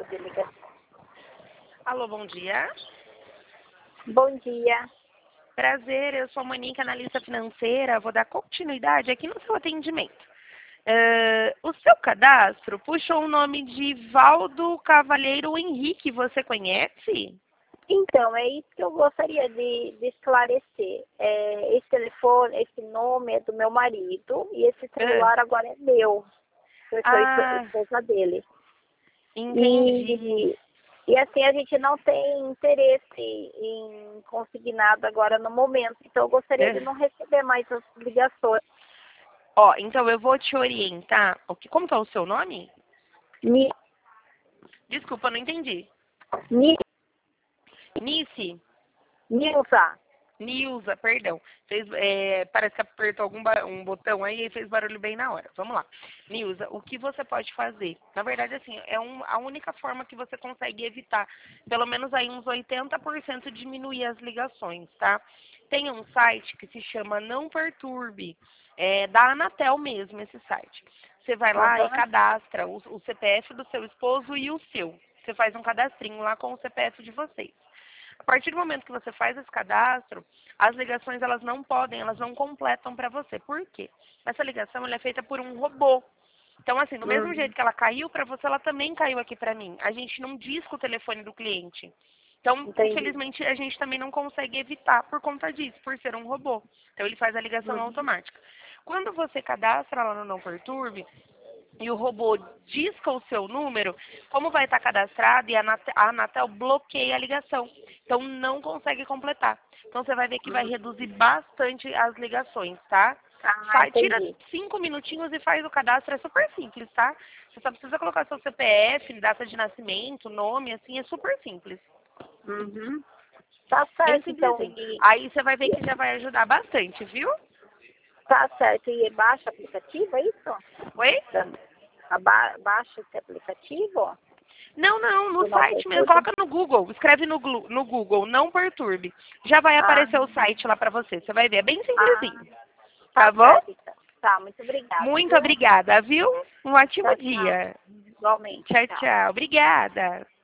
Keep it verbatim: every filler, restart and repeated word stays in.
de ligação. Alô, bom dia. Bom dia. Prazer, eu sou a Monica, analista financeira. Vou dar continuidade aqui no seu atendimento. Uh, o seu cadastro puxou o nome de Valdo Cavalheiro Henrique. Você conhece? Então, é isso que eu gostaria de, de esclarecer. É, esse telefone, esse nome é do meu marido e esse celular Uh, agora é meu. Eu sou ah, esposa dele. entendi. E, e assim, a gente não tem interesse em consignado agora no momento. Então, eu gostaria de Uh, não receber mais as ligações. ó, então eu vou te orientar. O que, como que é o seu nome? Ni, Desculpa, não entendi. Ni, Nice? Nilza. Nilza, perdão. Fez, é, parece que apertou algum ba- um botão aí e fez barulho bem na hora. Vamos lá. Nilza, o que você pode fazer? Na verdade, assim, é um, a única forma que você consegue evitar, pelo menos aí uns oitenta por cento diminuir as ligações, tá? Tem um site que se chama Não Perturbe, é da Anatel mesmo, esse site. Você vai lá e Aham. cadastra o, o C P F do seu esposo e o seu. Você faz um cadastrinho lá com o C P F de vocês. A partir do momento que você faz esse cadastro, as ligações elas não podem, elas não completam para você. Por quê? Essa ligação ela é feita por um robô. Então, assim, do mesmo Uhum. jeito que ela caiu para você, ela também caiu aqui para mim. A gente não disca o telefone do cliente. Então, Entendi. infelizmente, a gente também não consegue evitar por conta disso, por ser um robô. Então, ele faz a ligação Uhum. automática. Quando você cadastra lá no Não Perturbe, e o robô disca o seu número, como vai estar cadastrado e a Anatel, a Anatel bloqueia a ligação. Então não consegue completar. Então você vai ver que vai reduzir bastante as ligações, tá? Ah, Fa- Tira entendi. cinco minutinhos e faz o cadastro, é super simples, tá? Você só precisa colocar seu C P F, data de nascimento, nome, assim, é super simples. Uhum. Tá Bem certo, então. simplesinho. E, Aí você vai ver que já vai ajudar bastante, viu? tá certo. E baixa o aplicativo, é isso? Oi? Da- aba- Baixa esse aplicativo? Não, não, no Do Não site mesmo. Perturbe? Coloca no Google. Escreve no, glu- no Google, não perturbe. Já vai Ah, aparecer o site lá pra você. Você vai ver. É bem ah, simplesinho. tá Tá bom? certo, então. Tá, muito obrigada, Muito viu? obrigada, viu? Um ótimo Tchau, tchau. dia. Igualmente, Tchau, tchau. tchau. Obrigada.